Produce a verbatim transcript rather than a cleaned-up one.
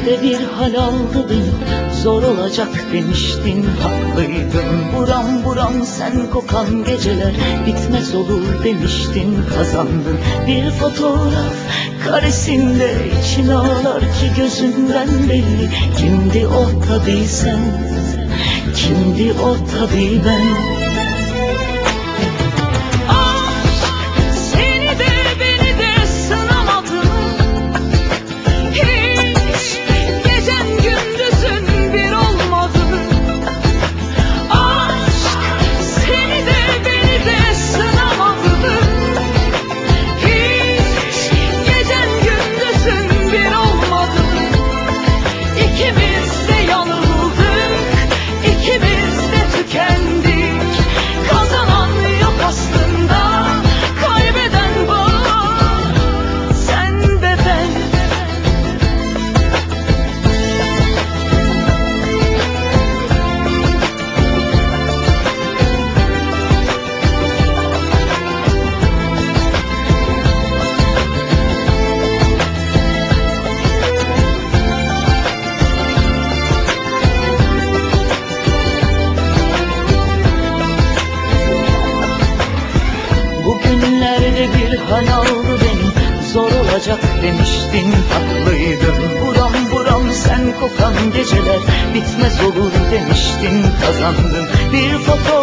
Bugünlerde bir hal aldı beni, zor olacak demiştin, haklıydın. Buram buram sen kokan geceler bitmez olur demiştin, kazandın. Bir fotoğraf karesinde için ağlar ki gözünden belli. Kimdi o tabii sen, kimdi o tabii ben. Bugünlerde bir hal aldı beni, zor olacak demiştin, haklıydın. Buram buram sen kokan geceler bitmez olur demiştin, kazandın. Bir fotoğraf